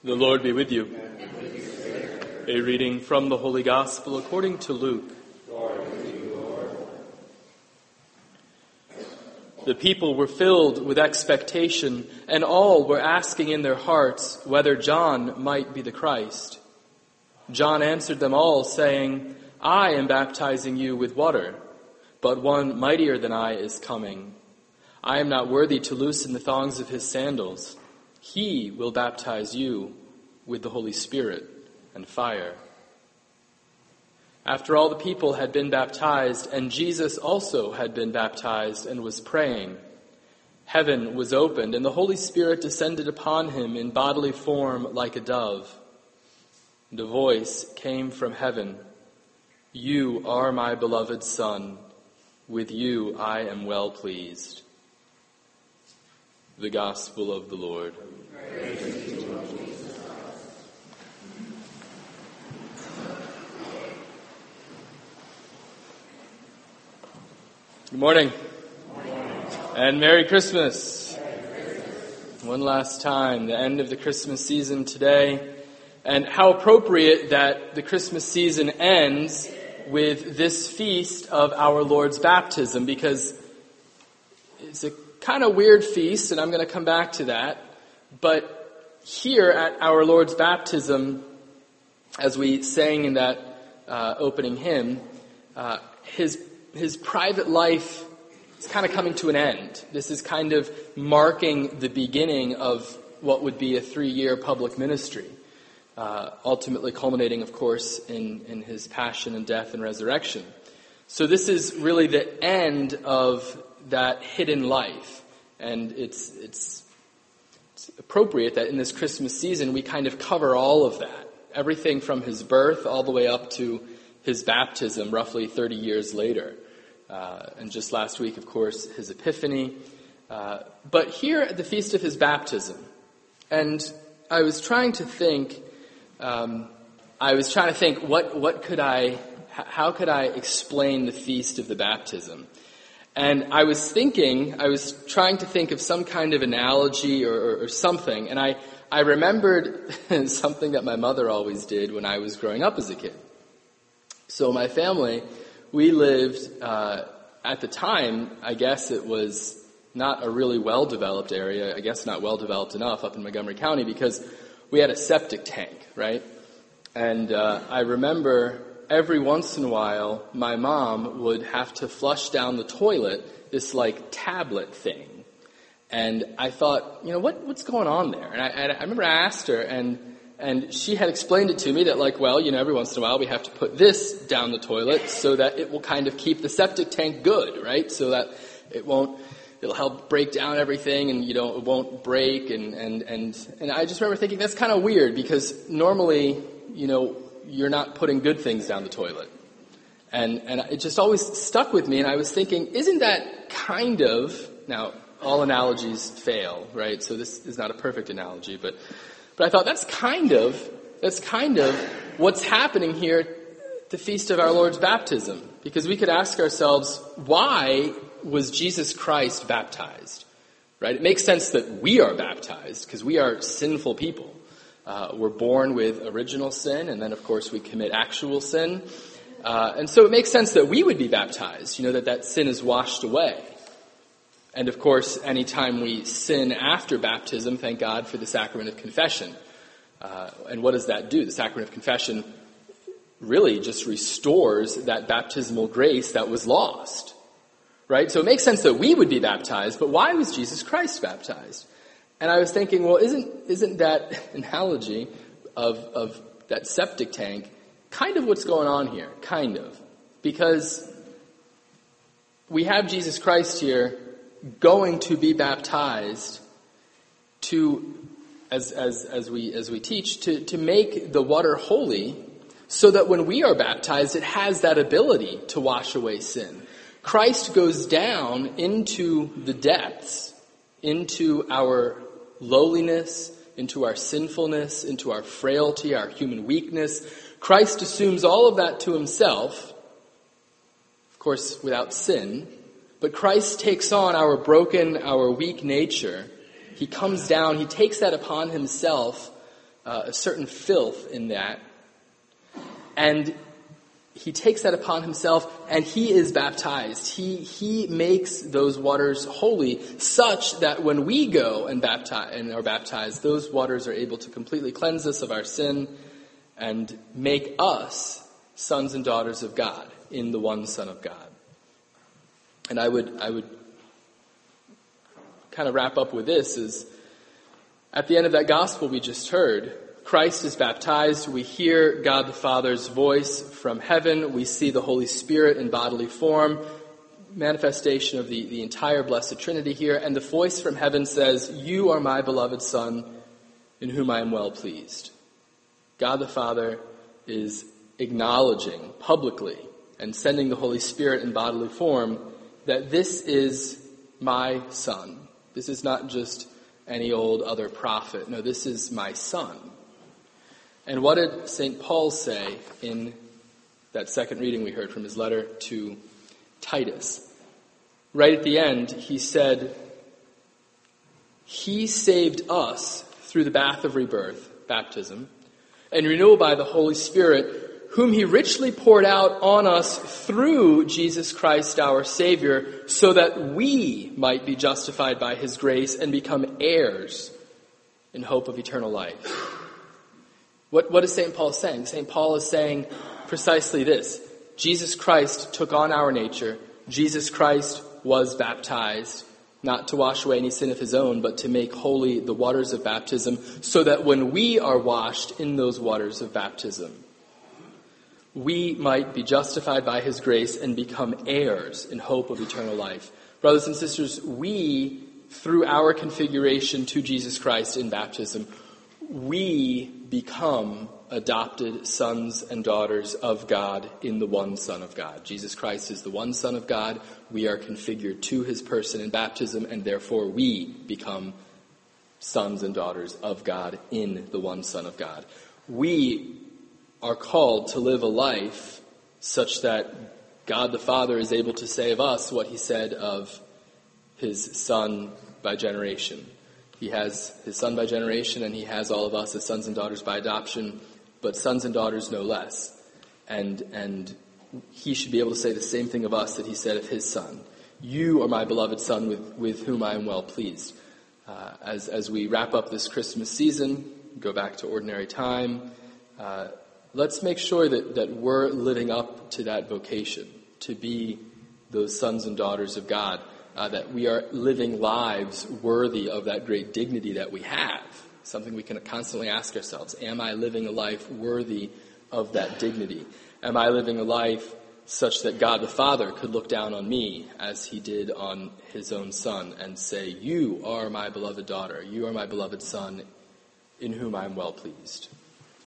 The Lord be with you. A reading from the Holy Gospel according to Luke. The people were filled with expectation, and all were asking in their hearts whether John might be the Christ. John answered them all, saying, I am baptizing you with water, but one mightier than I is coming. I am not worthy to loosen the thongs of his sandals. He will baptize you with the Holy Spirit and fire. After all the people had been baptized, and Jesus also had been baptized and was praying, heaven was opened, and the Holy Spirit descended upon him in bodily form like a dove. And a voice came from heaven, You are my beloved Son. With you I am well pleased. The Gospel of the Lord. Praise to you, Lord Jesus Christ. Good morning. And Merry Christmas. One last time, the end of the Christmas season today. And how appropriate that the Christmas season ends with this feast of our Lord's baptism, because it's a kind of weird feast, and I'm going to come back to that. But here at our Lord's baptism, as we sang in that opening hymn, his private life is kind of coming to an end. This is kind of marking the beginning of what would be a 3-year public ministry, ultimately culminating, of course, in his passion and death and resurrection. So this is really the end of that hidden life. And it's appropriate that in this Christmas season we kind of cover all of that. Everything from his birth all the way up to his baptism, roughly 30 years later. And just last week, of course, his Epiphany. But here at the feast of his baptism, and I was trying to think, how could I explain the feast of the baptism? And I was trying to think of some kind of analogy or something, and I remembered something that my mother always did when I was growing up as a kid. So my family, we lived, at the time, I guess it was not a really well-developed area, I guess not well-developed enough up in Montgomery County, because we had a septic tank, right? And I remember every once in a while, my mom would have to flush down the toilet, this tablet thing. And I thought, what's going on there? And I remember I asked her, and she had explained it to me that every once in a while we have to put this down the toilet so that it will kind of keep the septic tank good, right? So that it'll help break down everything and, it won't break. And I just remember thinking that's kind of weird because normally, you're not putting good things down the toilet. And it just always stuck with me, and I was thinking, isn't that kind of, now all analogies fail, right? So this is not a perfect analogy, but I thought that's kind of what's happening here at the feast of our Lord's baptism. Because we could ask ourselves, why was Jesus Christ baptized? Right? It makes sense that we are baptized because we are sinful people. We're born with original sin, and then, of course, we commit actual sin. And so it makes sense that we would be baptized, that sin is washed away. And, of course, anytime we sin after baptism, thank God for the sacrament of confession. And what does that do? The sacrament of confession really just restores that baptismal grace that was lost. Right? So it makes sense that we would be baptized, but why was Jesus Christ baptized? And I was thinking, well, isn't that analogy of that septic tank kind of what's going on here? Kind of. Because we have Jesus Christ here going to be baptized to, as we teach, to make the water holy so that when we are baptized, it has that ability to wash away sin. Christ goes down into the depths, into our lowliness, into our sinfulness, into our frailty, our human weakness. Christ assumes all of that to himself, of course, without sin. But Christ takes on our broken, our weak nature. He comes down, he takes that upon himself a certain filth in that. And he takes that upon himself, and he is baptized. He makes those waters holy, such that when we go and are baptized, those waters are able to completely cleanse us of our sin and make us sons and daughters of God in the one Son of God. And I would kind of wrap up with this: is at the end of that gospel we just heard, Christ is baptized. We hear God the Father's voice from heaven. We see the Holy Spirit in bodily form, manifestation of the entire Blessed Trinity here. And the voice from heaven says, "You are my beloved Son, in whom I am well pleased." God the Father is acknowledging publicly and sending the Holy Spirit in bodily form that this is my Son. This is not just any old other prophet. No, this is my Son. And what did St. Paul say in that second reading we heard from his letter to Titus? Right at the end, he said, "He saved us through the bath of rebirth," baptism, "and renewal by the Holy Spirit, whom he richly poured out on us through Jesus Christ our Savior, so that we might be justified by his grace and become heirs in hope of eternal life." What is St. Paul saying? St. Paul is saying precisely this. Jesus Christ took on our nature. Jesus Christ was baptized, not to wash away any sin of his own, but to make holy the waters of baptism, so that when we are washed in those waters of baptism, we might be justified by his grace and become heirs in hope of eternal life. Brothers and sisters, we, through our configuration to Jesus Christ in baptism, we become adopted sons and daughters of God in the one Son of God. Jesus Christ is the one Son of God. We are configured to his person in baptism, and therefore we become sons and daughters of God in the one Son of God. We are called to live a life such that God the Father is able to say of us what he said of his Son by generation. He has his Son by generation, and he has all of us as sons and daughters by adoption, but sons and daughters no less. And he should be able to say the same thing of us that he said of his Son. "You are my beloved Son, with whom I am well pleased." As we wrap up this Christmas season, go back to ordinary time, let's make sure that we're living up to that vocation, to be those sons and daughters of God, that we are living lives worthy of that great dignity that we have. Something we can constantly ask ourselves: am I living a life worthy of that dignity? Am I living a life such that God the Father could look down on me as he did on his own Son and say, "You are my beloved daughter, you are my beloved Son, in whom I am well pleased"?